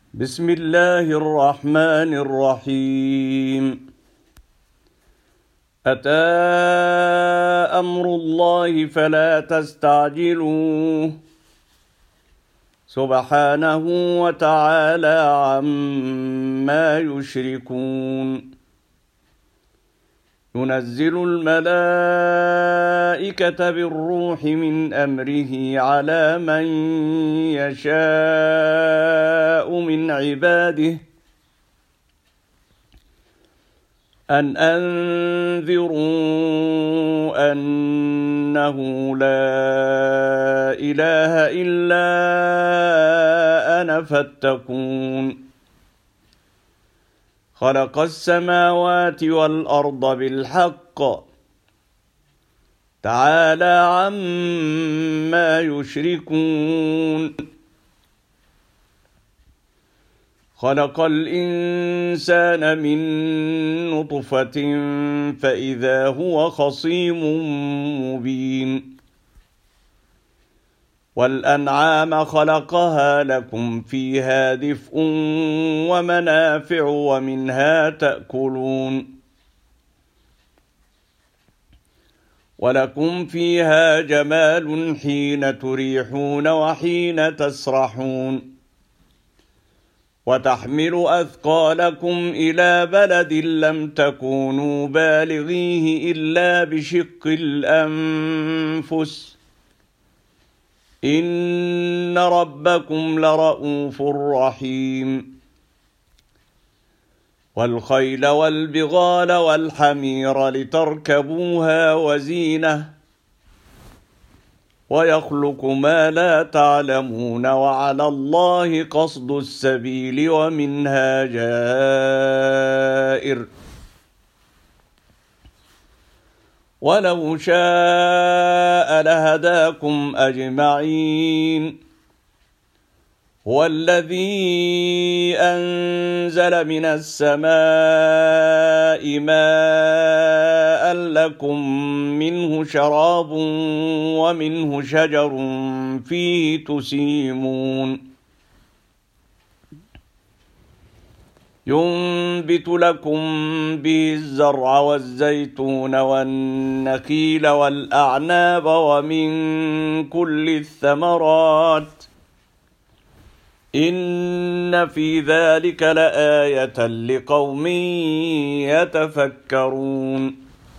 بسم الله الرحمن الرحيم. أتى أمر الله فلا تستعجلوه سبحانه وتعالى عما يشركون. ينزل الملائكة بالروح من أمره على من يشاء من عباده أن أنذروا أنه لا إله إلا أنا فاتقون. خلق السماوات والأرض بالحق تعالى عما يشركون. خلق الإنسان من نطفة فإذا هو خصيم مبين. والأنعام خلقها لكم فيها دفء ومنافع ومنها تأكلون. ولكم فيها جمال حين تريحون وحين تسرحون. وتحمل أثقالكم إلى بلد لم تكونوا بالغيه إلا بشق الأنفس إن ربكم لرؤوف رحيم. والخيل والبغال والحمير لتركبوها وزينة ويخلق ما لا تعلمون وعلى الله قصد السبيل ومنها جائر. ولو شاء لهداكم أجمعين. هو الذي أنزل من السماء ماء لكم منه شراب ومنه شجر فيه تسيمون. ينبت لكم به الزرع والزيتون والنخيل والأعناب ومن كل الثمرات إن في ذلك لآية لقوم يتفكرون.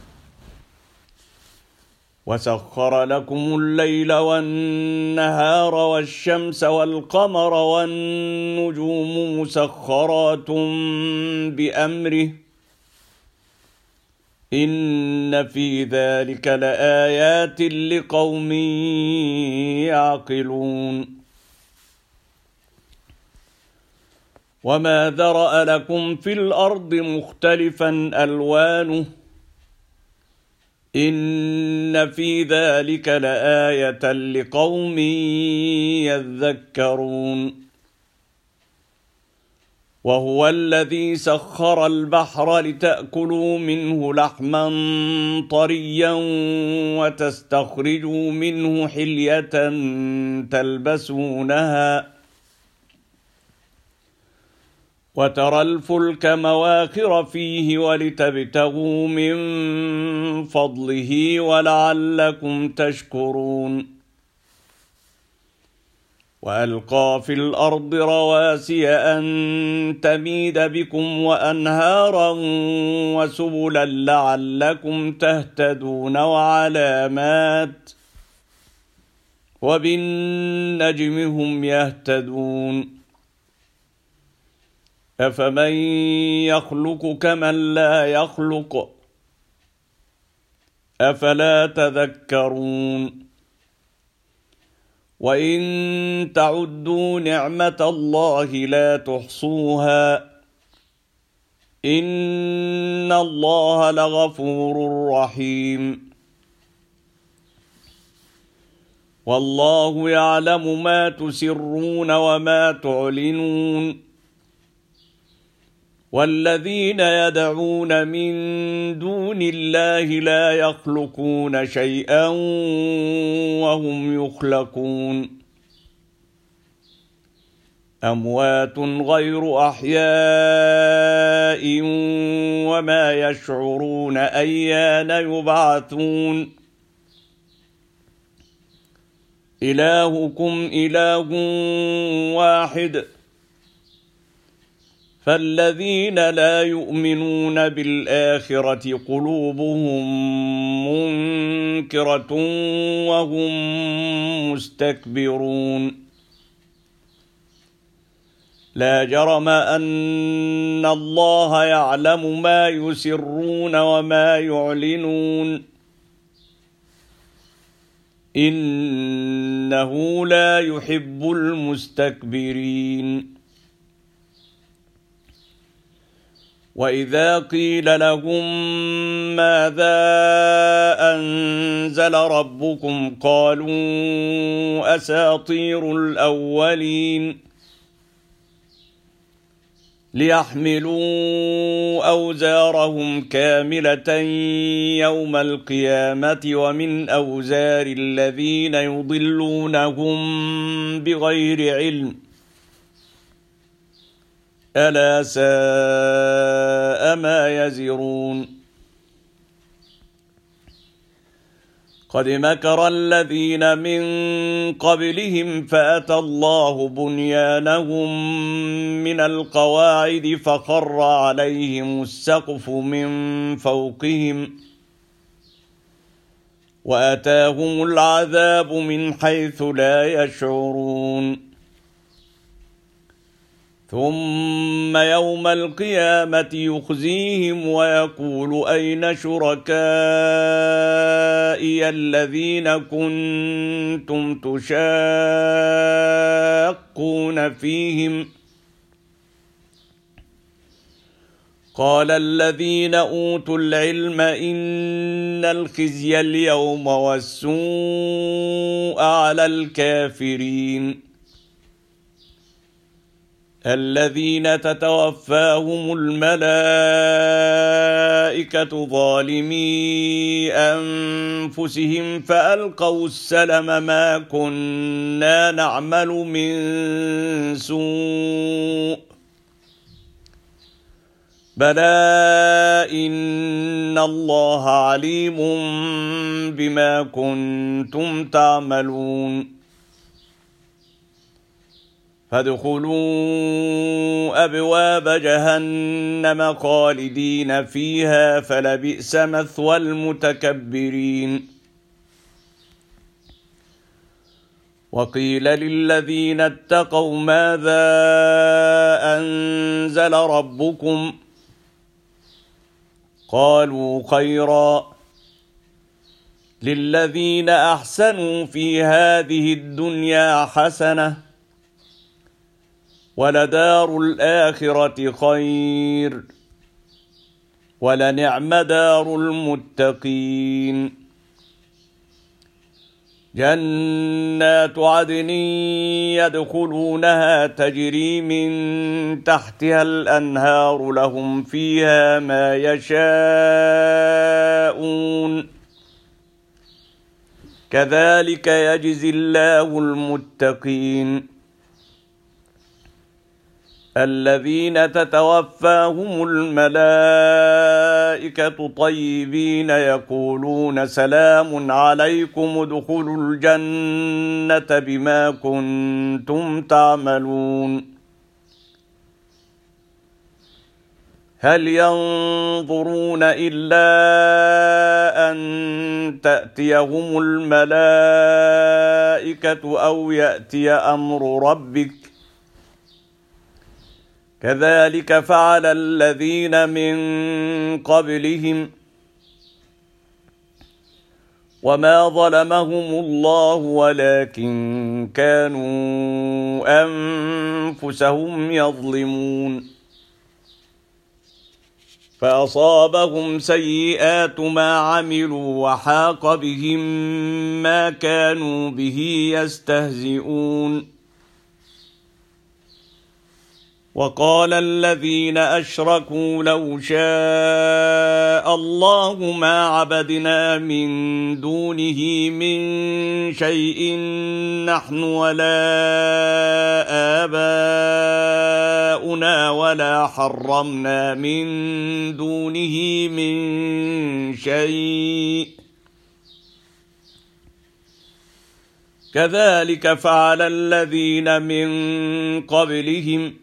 وسخر لكم الليل والنهار والشمس والقمر والنجوم مسخرات بأمره إن في ذلك لآيات لقوم يعقلون. وما ذرأ لكم في الأرض مختلفا ألوانه إن في ذلك لآية لقوم يذكرون. وهو الذي سخر البحر لتأكلوا منه لحما طريا وتستخرجوا منه حلية تلبسونها وترى الفلك مواخر فيه ولتبتغوا من فضله ولعلكم تشكرون. وألقى في الأرض رواسي أن تميد بكم وأنهارا وسبلا لعلكم تهتدون وعلامات وبالنجم هم يهتدون. أفمن يخلق كمن لا يخلق أفلا تذكرون. وإن تعدوا نعمة الله لا تحصوها إن الله لغفور رحيم. والله يعلم ما تسرون وما تعلنون. والذين يدعون من دون الله لا يخلقون شيئا وهم يخلقون. أموات غير أحياء وما يشعرون أيان يبعثون إلهكم إله واحد فالذين لا يؤمنون بالآخرة قلوبهم منكرة وهم مستكبرون لا جرم أن الله يعلم ما يسرون وما يعلنون إنه لا يحب المستكبرين وإذا قيل لهم ماذا أنزل ربكم قالوا أساطير الأولين ليحملوا أوزارهم كاملة يوم القيامة ومن أوزار الذين يضلونهم بغير علم ألا ساء ما يزرون قد مكر الذين من قبلهم فأتى الله بنيانهم من القواعد فخر عليهم السقف من فوقهم وأتاهم العذاب من حيث لا يشعرون ثم يوم القيامة يخزيهم ويقول أين شركائي الذين كنتم تشاقون فيهم قال الذين أوتوا العلم إن الخزي اليوم والسوء على الكافرين الذين تتوفاهم الملائكة ظالمي أنفسهم فألقوا السلم ما كنا نعمل من سوء بلى إن الله عليم بما كنتم تعملون فادخلوا أبواب جهنم خالدين فيها فلبئس مثوى المتكبرين وقيل للذين اتقوا ماذا أنزل ربكم قالوا خيرا للذين أحسنوا في هذه الدنيا حسنة ولدار الآخرة خير ولنعم دار المتقين جنات عدن يدخلونها تجري من تحتها الأنهار لهم فيها ما يشاءون كذلك يجزي الله المتقين الذين تتوفاهم الملائكة طيبين يقولون سلام عليكم ادخلوا الجنة بما كنتم تعملون هل ينظرون إلا أن تأتيهم الملائكة أو يأتي أمر ربك كذلك فعل الذين من قبلهم وما ظلمهم الله ولكن كانوا أنفسهم يظلمون فأصابهم سيئات ما عملوا وحاق بهم ما كانوا به يستهزئون وقال الذين أشركوا لو شاء الله ما عبدنا من دونه من شيء نحن ولا آباؤنا ولا حرمنا من دونه من شيء كذلك فعل الذين من قبلهم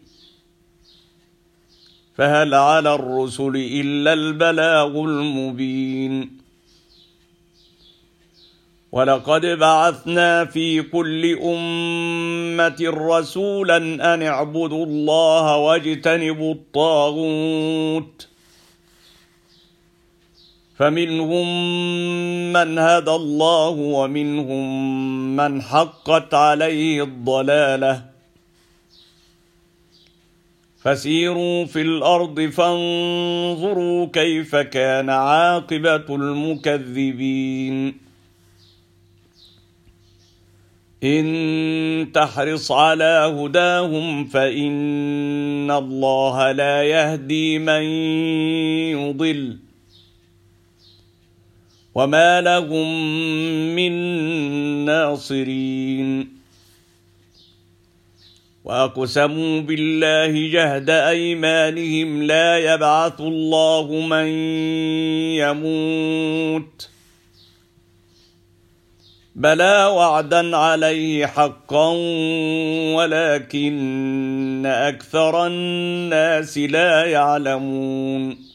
فهل على الرسل إلا البلاغ المبين ولقد بعثنا في كل أمة رسولا أن اعبدوا الله واجتنبوا الطاغوت فمنهم من هدى الله ومنهم من حقت عليه الضلالة فسيروا في الأرض فانظروا كيف كان عاقبة المكذبين إن تحرص على هداهم فإن الله لا يهدي من يضل وما لهم من ناصرين وأقسموا بالله جهد أيمانهم لا يبعث الله من يموت بلى وعدا عليه حقا ولكن أكثر الناس لا يعلمون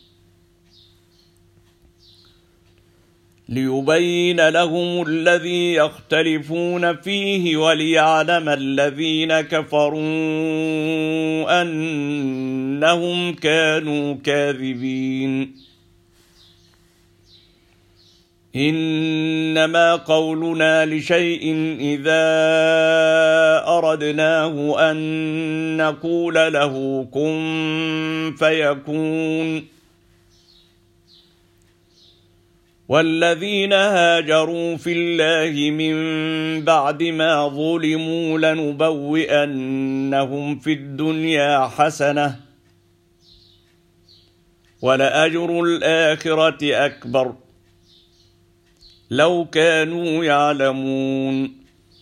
ليبين لهم الذي يختلفون فيه وليعلم الذين كفروا أنهم كانوا كاذبين إنما قولنا لشيء إذا أردناه أن نقول له كن فيكون والذين هاجروا في الله من بعد ما ظلموا لنبوئنهم في الدنيا حسنة ولأجر الآخرة أكبر لو كانوا يعلمون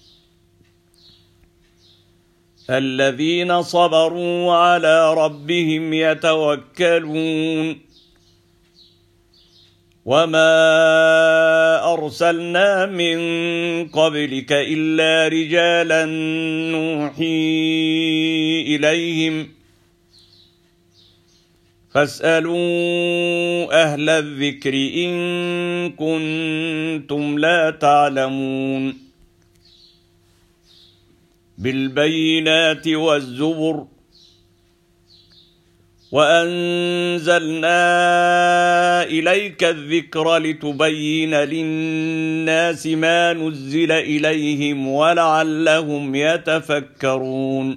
الذين صبروا وعلى ربهم يتوكلون وما أرسلنا من قبلك إلا رجالا نوحي إليهم فاسألوا أهل الذكر إن كنتم لا تعلمون بالبينات والزبر وأنزلنا إليك الذكر لتبين للناس ما نزل إليهم ولعلهم يتفكرون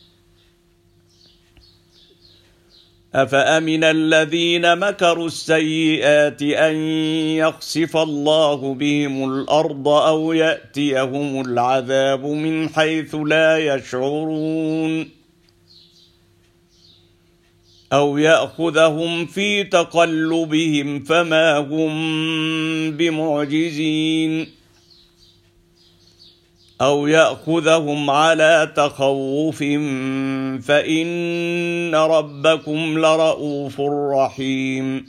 أفأمن الذين مكروا السيئات أن يخسف الله بهم الأرض أو يأتيهم العذاب من حيث لا يشعرون أو يأخذهم في تقلبهم فما هم بمعجزين أو يأخذهم على تخوف فإن ربكم لرؤوف رحيم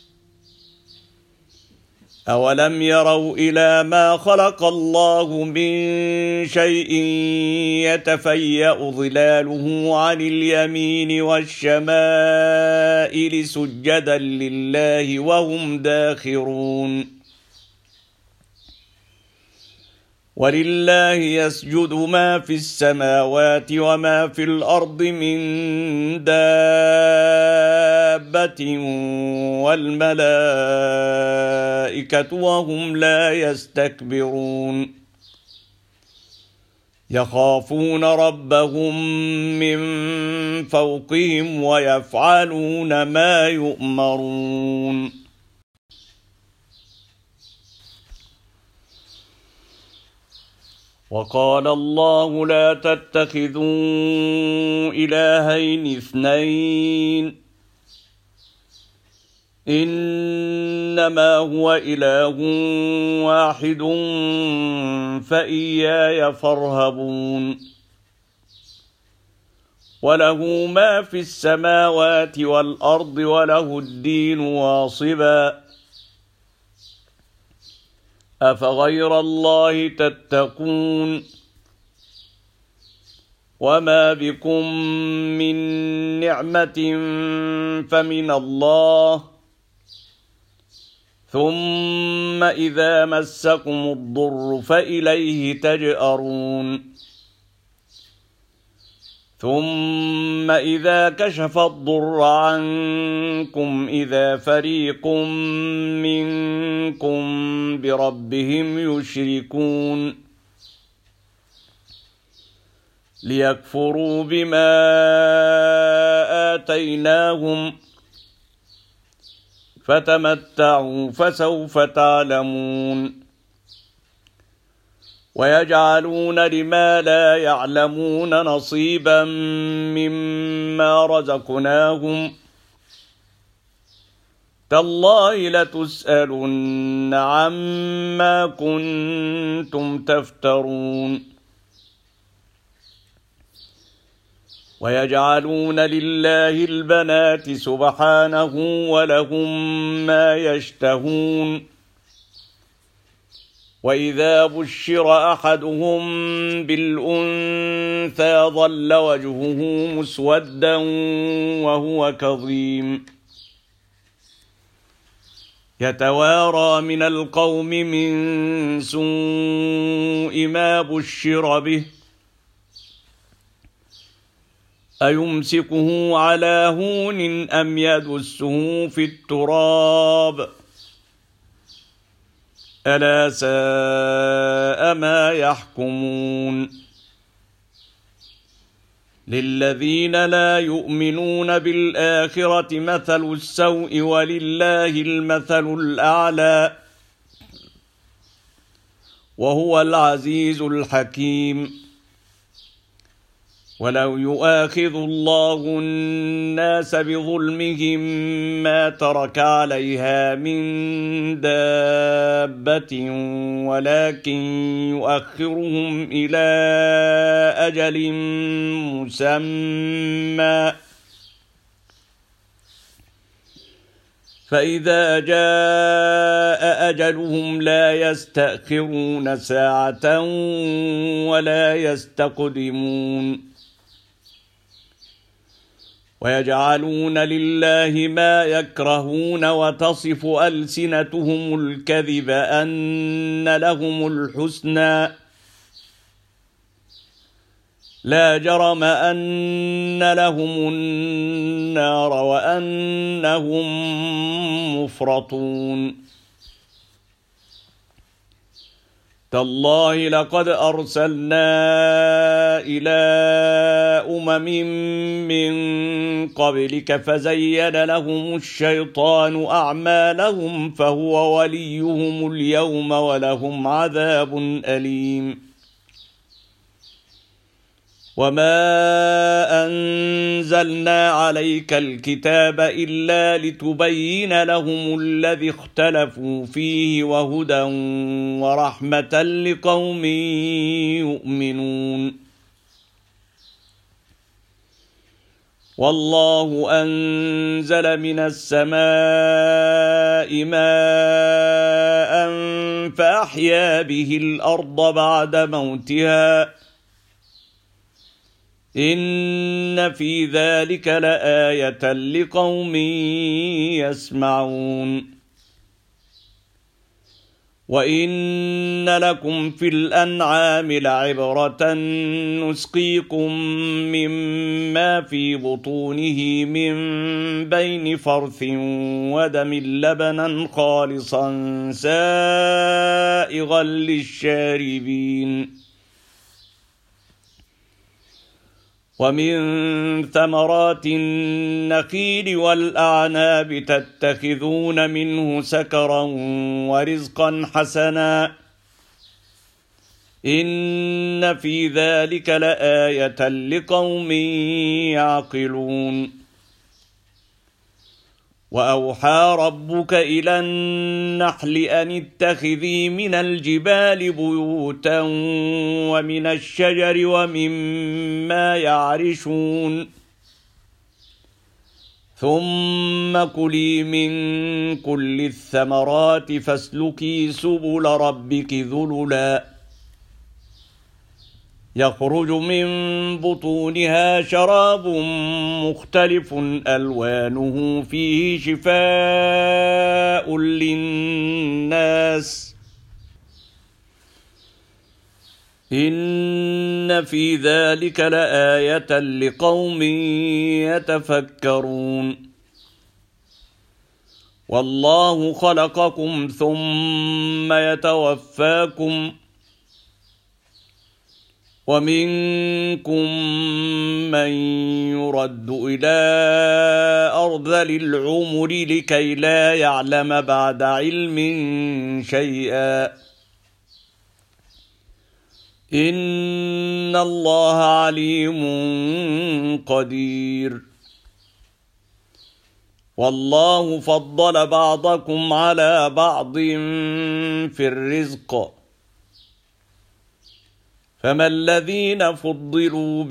أولم يروا إلى ما خلق الله من شيء يتفيأ ظلاله عن اليمين والشمائل سجدا لله وهم داخرون ولله يسجد ما في السماوات وما في الأرض من دابة والملائكة وهم لا يستكبرون يخافون ربهم من فوقهم ويفعلون ما يؤمرون وقال الله لا تتخذوا إلهين اثنين إنما هو إله واحد فإياي فارهبون وله ما في السماوات والأرض وله الدين واصبا أفغير الله تتقون وما بكم من نعمة فمن الله ثم إذا مسكم الضر فإليه تجأرون ثم إذا كشف الضر عنكم إذا فريق منكم بربهم يشركون ليكفروا بما آتيناهم فتمتعوا فسوف تعلمون ويجعلون لما لا يعلمون نصيبا مما رزقناهم تالله لتسألن عما كنتم تفترون ويجعلون لله البنات سبحانه ولهم ما يشتهون وإذا بشر أحدهم بالأنثى ظل وجهه مسودا وهو كظيم يتوارى من القوم من سوء ما بشر به أيمسكه على هون أم يدسه في التراب ألا ساء ما يحكمون للذين لا يؤمنون بالآخرة مثل السوء ولله المثل الأعلى وهو العزيز الحكيم ولو يؤاخذ الله الناس بظلمهم ما ترك عليها من دابة ولكن يؤخرهم إلى أجل مسمى فإذا جاء أجلهم لا يستأخرون ساعة ولا يستقدمون ويجعلون لله ما يكرهون وتصف ألسنتهم الكذب أن لهم الحسنى لا جرم أن لهم النار وأنهم مفرطون تالله لقد أرسلنا إلى من قبلك فزين لهم الشيطان أعمالهم فهو وليهم اليوم ولهم عذاب أليم وما أنزلنا عليك الكتاب إلا لتبين لهم الذي اختلفوا فيه وهدى ورحمة لقوم يؤمنون والله أنزل من السماء ماء فأحيا به الأرض بعد موتها إن في ذلك لآية لقوم يسمعون وإن لكم في الأنعام لعبرة نسقيكم مما في بطونه من بين فرث ودم لبنا خالصا سائغا للشاربين ومن ثمرات النخيل والأعناب تتخذون منه سكرا ورزقا حسنا إن في ذلك لآية لقوم يعقلون وأوحى ربك إلى النحل أن اتخذي من الجبال بيوتا ومن الشجر ومما يعرشون ثم كلي من كل الثمرات فاسلكي سبل ربك ذللا يخرج من بطونها شراب مختلف ألوانه فيه شفاء للناس إن في ذلك لآية لقوم يتفكرون والله خلقكم ثم يتوفاكم ومنكم من يرد إلى أرذل العمر لكي لا يعلم بعد علم شيئا إن الله عليم قدير والله فضل بعضكم على بعض في الرزق فما الذين فضلوا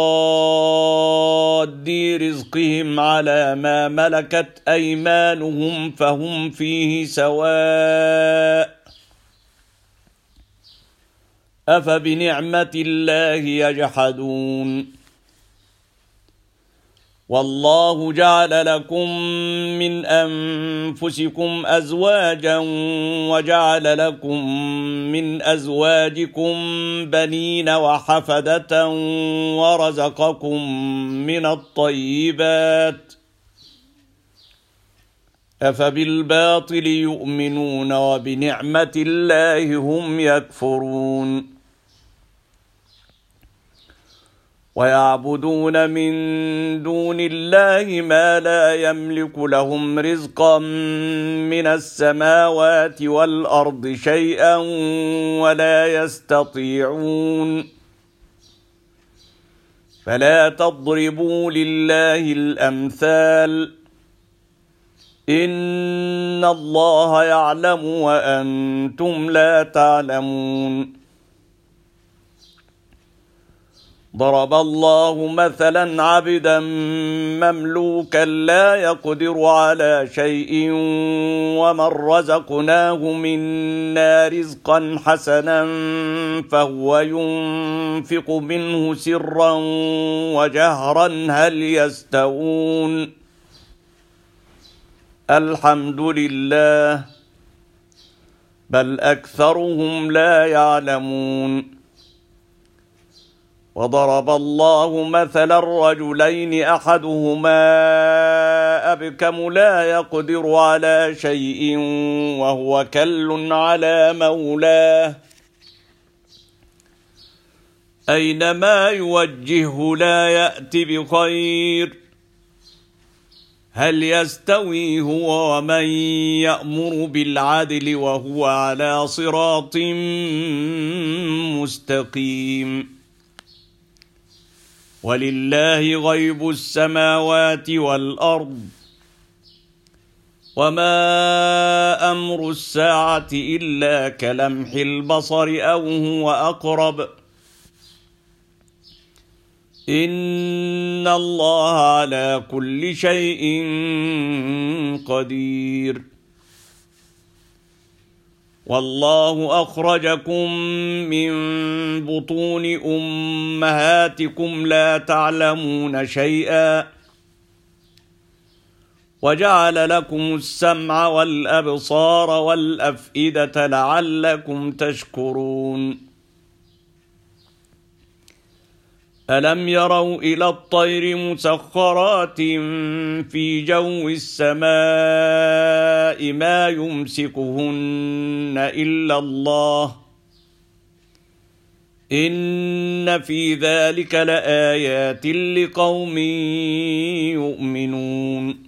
براد رزقهم على ما ملكت أيمانهم فهم فيه سواء أفبنعمة الله يجحدون والله جعل لكم من أنفسكم أزواجا وجعل لكم من أزواجكم بنين وحفدة ورزقكم من الطيبات أفبالباطل يؤمنون وبنعمة الله هم يكفرون ويعبدون من دون الله ما لا يملك لهم رزقا من السماوات والأرض شيئا ولا يستطيعون فلا تضربوا لله الأمثال إن الله يعلم وأنتم لا تعلمون ضرب الله مثلا عبدا مملوكا لا يقدر على شيء ومن رزقناه منا رزقا حسنا فهو ينفق منه سرا وجهرا هل يستوون الحمد لله بل أكثرهم لا يعلمون وضرب الله مثلا الرجلين أحدهما أبكم لا يقدر على شيء وهو كل على مولاه أينما يوجهه لا يأتي بخير هل يستوي هو ومن يأمر بالعدل وهو على صراط مستقيم ولله غيب السماوات والأرض وما أمر الساعة إلا كلمح البصر أو هو أقرب إن الله على كل شيء قدير والله أخرجكم من بطون أمهاتكم لا تعلمون شيئا وجعل لكم السمع والأبصار والأفئدة لعلكم تشكرون ألم يروا إلى الطير مسخرات في جو السماء ما يمسكهن إلا الله إن في ذلك لآيات لقوم يؤمنون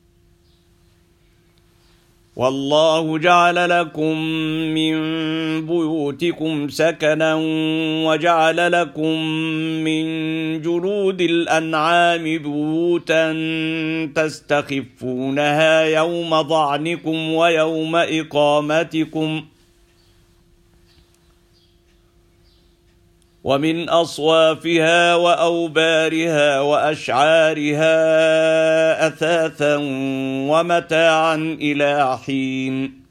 والله جعل لكم من بيوتكم سكنا وجعل لكم من جلود الأنعام بيوتا تستخفونها يوم ظعنكم ويوم إقامتكم ومن أصوافها وأوبارها وأشعارها أثاثا ومتاعا إلى حين.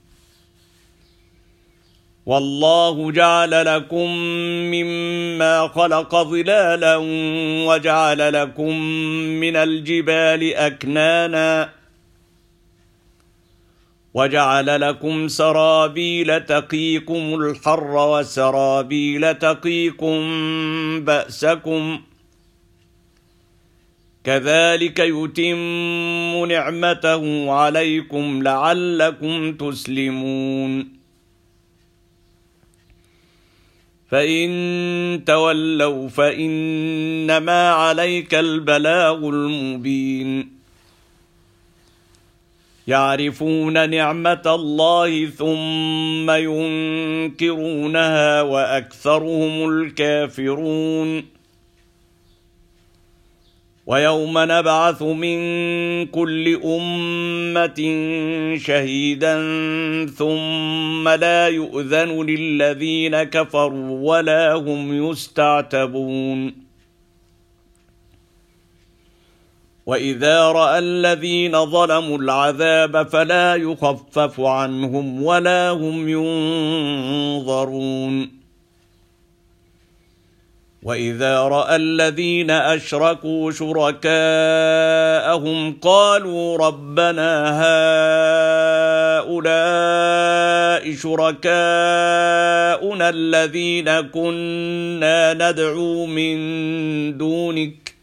والله جعل لكم مما خلق ظلالا وجعل لكم من الجبال أكنانا وجعل لكم سرابيل تقيكم الحر وسرابيل تقيكم بأسكم كذلك يتم نعمته عليكم لعلكم تسلمون. فإن تولوا فإنما عليك البلاغ المبين. يعرفون نعمة الله ثم ينكرونها وأكثرهم الكافرون. ويوم نبعث من كل أمة شهيدا ثم لا يؤذن للذين كفروا ولا هم يستعتبون. وإذا رأى الذين ظلموا العذاب فلا يخفف عنهم ولا هم ينظرون. وإذا رأى الذين أشركوا شركاءهم قالوا ربنا هؤلاء شركاؤنا الذين كنا ندعو من دونك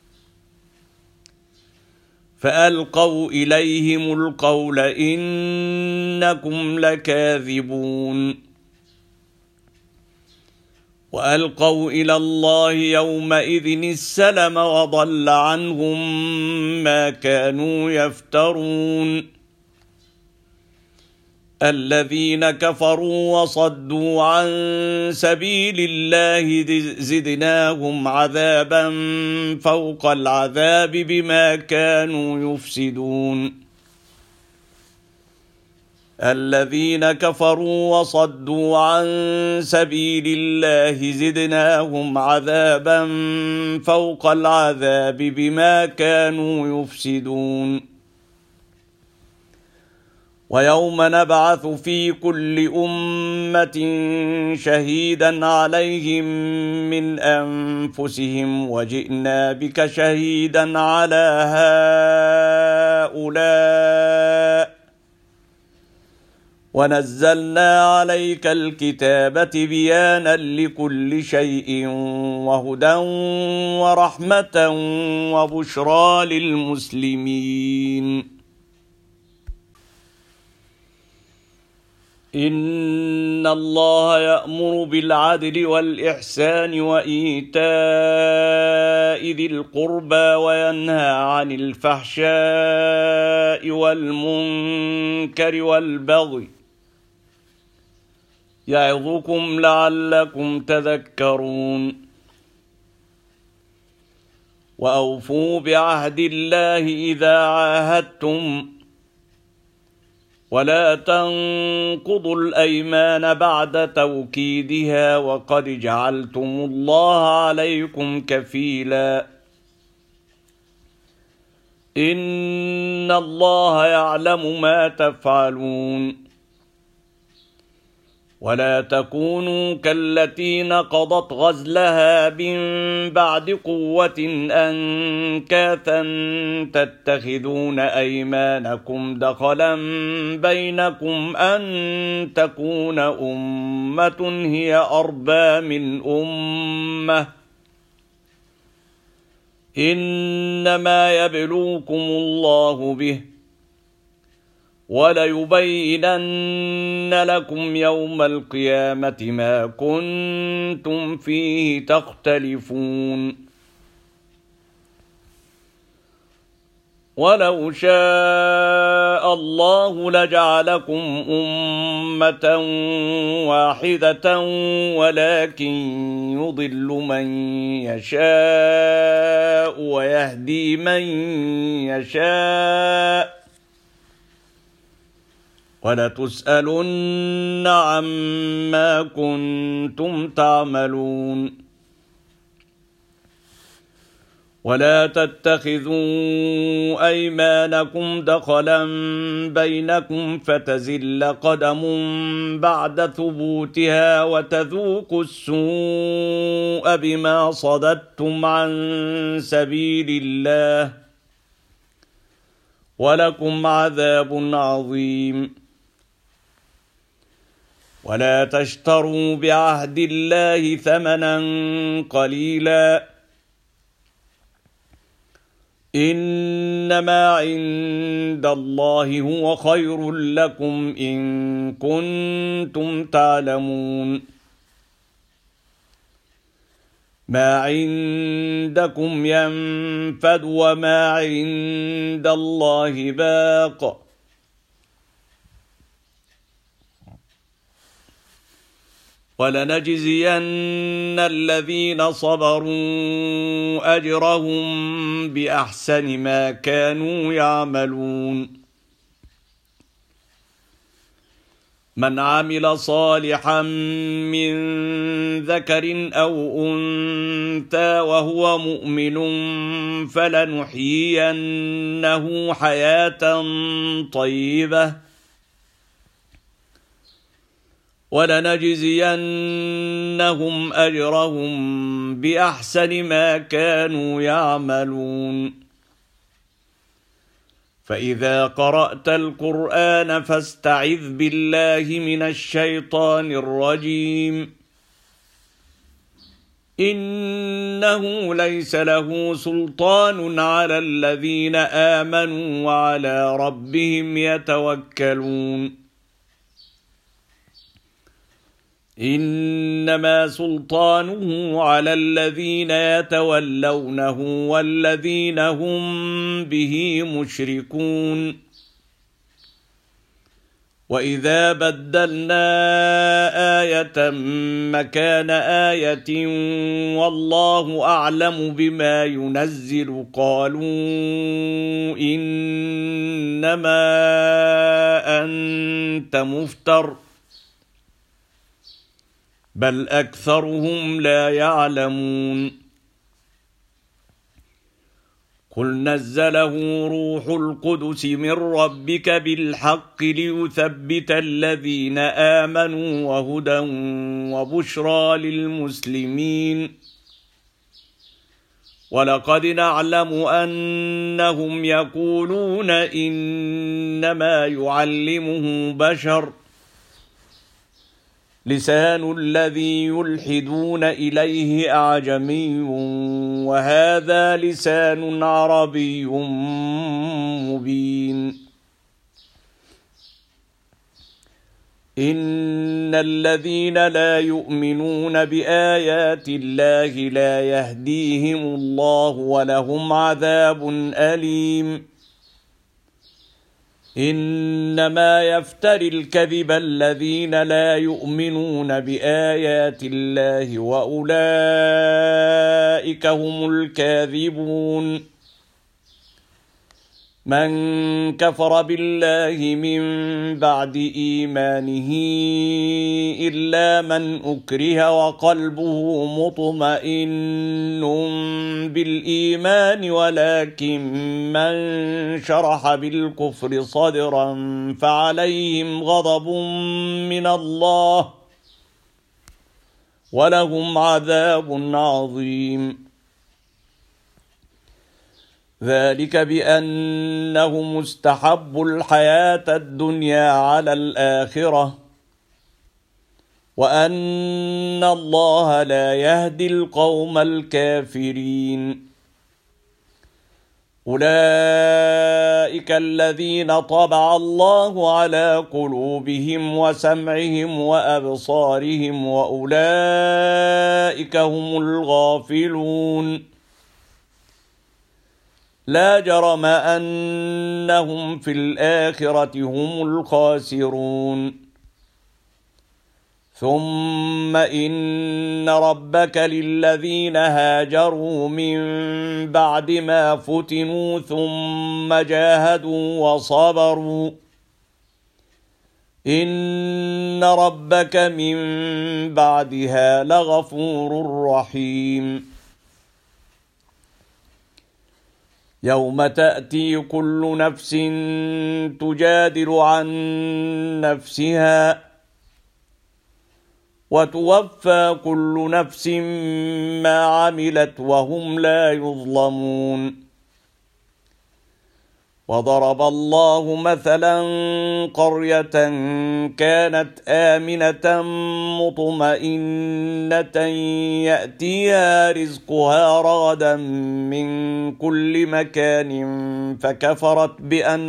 فألقوا إليهم القول إنكم لكاذبون. وألقوا إلى الله يومئذ السلم وضل عنهم ما كانوا يفترون. الذين كفروا وصدوا عن سبيل الله زدناهم عذابا فوق العذاب بما كانوا يفسدون. الذين كفروا وصدوا عن سبيل الله زدناهم عذابا فوق العذاب بما كانوا يفسدون. ويوم نبعث في كل أمة شهيدا عليهم من أنفسهم وجئنا بك شهيدا على هؤلاء ونزلنا عليك الكتاب بيانا لكل شيء وهدى ورحمة وبشرى للمسلمين. إن الله يأمر بالعدل والإحسان وإيتاء ذي القربى وينهى عن الفحشاء والمنكر والبغي يعظكم لعلكم تذكرون. وأوفوا بعهد الله إذا عاهدتم ولا تنقضوا الأيمان بعد توكيدها وقد جعلتم الله عليكم كفيلا. إن الله يعلم ما تفعلون. ولا تكونوا كالتي نقضت غزلها من بعد قوة أنكاثا تتخذون أيمانكم دخلا بينكم أن تكون أمة هي أربى من أمة إنما يبلوكم الله به وليبينن لكم يوم القيامة ما كنتم فيه تختلفون. ولو شاء الله لجعلكم أمة واحدة ولكن يضل من يشاء ويهدي من يشاء ولتسألن عما كنتم تعملون. ولا تتخذوا أيمانكم دخلا بينكم فتزل قدم بعد ثبوتها وتذوقوا السوء بما صددتم عن سبيل الله ولكم عذاب عظيم. ولا تشتروا بعهد الله ثمنا قليلا إنما عند الله هو خير لكم إن كنتم تعلمون. ما عندكم ينفد وما عند الله باق ولنجزين الذين صبروا أجرهم بأحسن ما كانوا يعملون. من عمل صالحا من ذكر أو أنثى وهو مؤمن فلنحيينه حياة طيبة ولنجزينهم أجرهم بأحسن ما كانوا يعملون. فإذا قرأت القرآن فاستعذ بالله من الشيطان الرجيم إنه ليس له سلطان على الذين آمنوا وعلى ربهم يتوكلون. إنما سلطانه على الذين يتولونه والذين هم به مشركون. وإذا بدلنا آية مكان آية والله أعلم بما ينزل قالوا إنما أنت مفتر بل أكثرهم لا يعلمون. قل نزله روح القدس من ربك بالحق ليثبت الذين آمنوا وهدى وبشرى للمسلمين. ولقد نعلم أنهم يقولون إنما يعلمه بشر لسان الذي يلحدون إليه أعجمي وهذا لسان عربي مبين. إن الذين لا يؤمنون بآيات الله لا يهديهم الله ولهم عذاب أليم. إنما يفتري الكذب الذين لا يؤمنون بآيات الله وأولئك هم الكاذبون. من كفر بالله من بعد إيمانه إلا من أكره وقلبه مطمئن بالإيمان ولكن من شرح بالكفر صدرا فعليهم غضب من الله ولهم عذاب عظيم. ذلك بأنهم استحبوا الحياة الدنيا على الآخرة وأن الله لا يهدي القوم الكافرين. أولئك الذين طبع الله على قلوبهم وسمعهم وأبصارهم وأولئك هم الغافلون. لا جرم أنهم في الآخرة هم الخاسرون. ثم إن ربك للذين هاجروا من بعد ما فتنوا ثم جاهدوا وصبروا إن ربك من بعدها لغفور رحيم. يوم تأتي كل نفس تجادل عن نفسها وتوفى كل نفس ما عملت وهم لا يظلمون. وضرب الله مثلا قرية كانت آمنة مطمئنة يأتيها رزقها رغدا من كل مكان فكفرت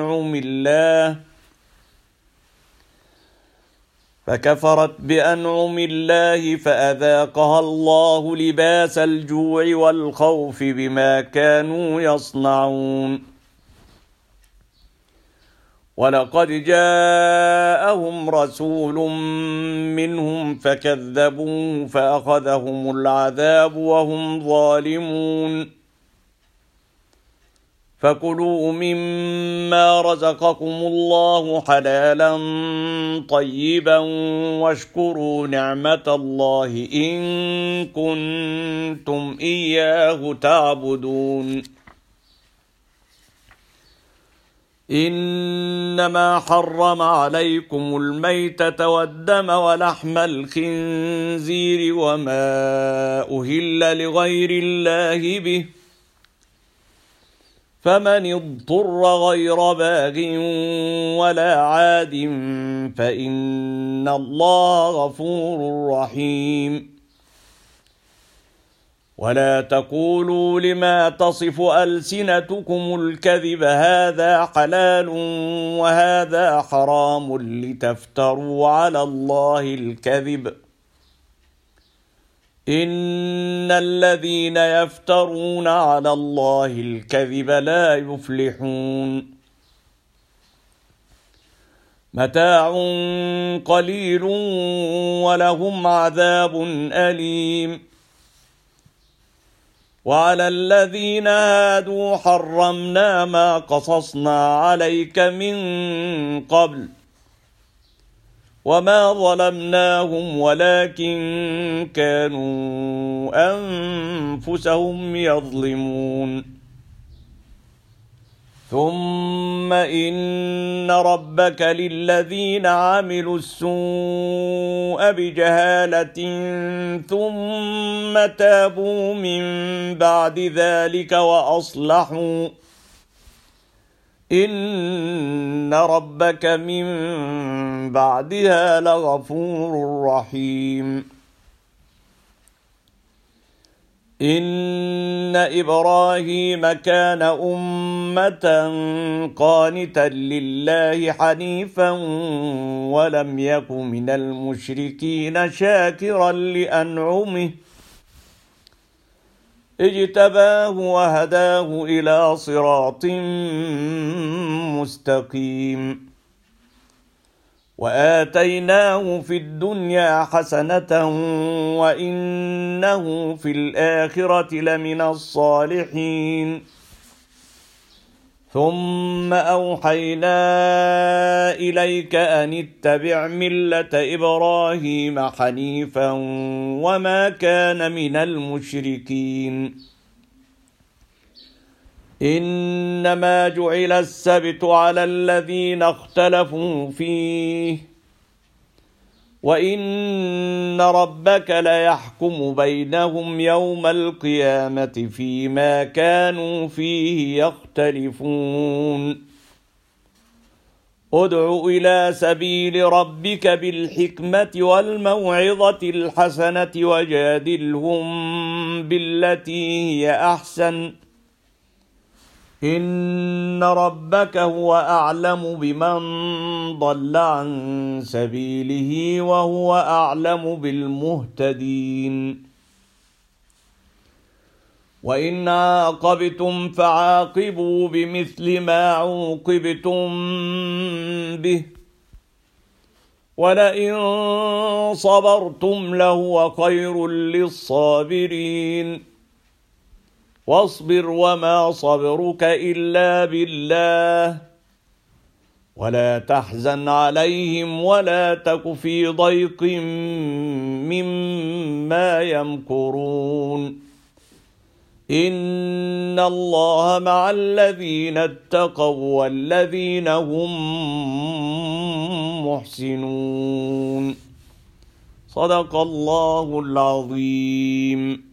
بأنعم الله فأذاقها الله لباس الجوع والخوف بما كانوا يصنعون. ولقد جاءهم رسول منهم فكذبوه فأخذهم العذاب وهم ظالمون. فكلوا مما رزقكم الله حلالا طيبا واشكروا نعمة الله إن كنتم إياه تعبدون. إنما حرم عليكم الميتة والدم ولحم الخنزير وما أهل لغير الله به فمن اضطر غير باغ ولا عاد فإن الله غفور رحيم. ولا تقولوا لما تصف ألسنتكم الكذب هذا حلال وهذا حرام لتفتروا على الله الكذب إن الذين يفترون على الله الكذب لا يفلحون. متاع قليل ولهم عذاب أليم. وعلى الذين هادوا حرمنا ما قصصنا عليك من قبل وما ظلمناهم ولكن كانوا أنفسهم يظلمون. ثم إن ربك للذين عملوا السوء بجهالة ثم تابوا من بعد ذلك وأصلحوا إن ربك من بعدها لغفور رحيم. إن إبراهيم كان أمة قانتا لله حنيفا ولم يك من المشركين شاكرا لأنعمه اجتباه وهداه إلى صراط مستقيم. وآتيناه في الدنيا حسنة وإنه في الآخرة لمن الصالحين. ثم أوحينا إليك أن اتبع ملة إبراهيم حنيفا وما كان من المشركين. إنما جعل السبت على الذين اختلفوا فيه وإن ربك ليحكم بينهم يوم القيامة فيما كانوا فيه يختلفون. ادع إلى سبيل ربك بالحكمة والموعظة الحسنة وجادلهم بالتي هي أحسن إن ربك هو أعلم بمن ضل عن سبيله وهو أعلم بالمهتدين. وإن عاقبتم فعاقبوا بمثل ما عوقبتم به ولئن صبرتم لهو خير للصابرين. واصبر وما صبرك إلا بالله ولا تحزن عليهم ولا تك في ضيق مما يمكرون. إن الله مع الذين اتقوا والذين هم محسنون. صدق الله العظيم.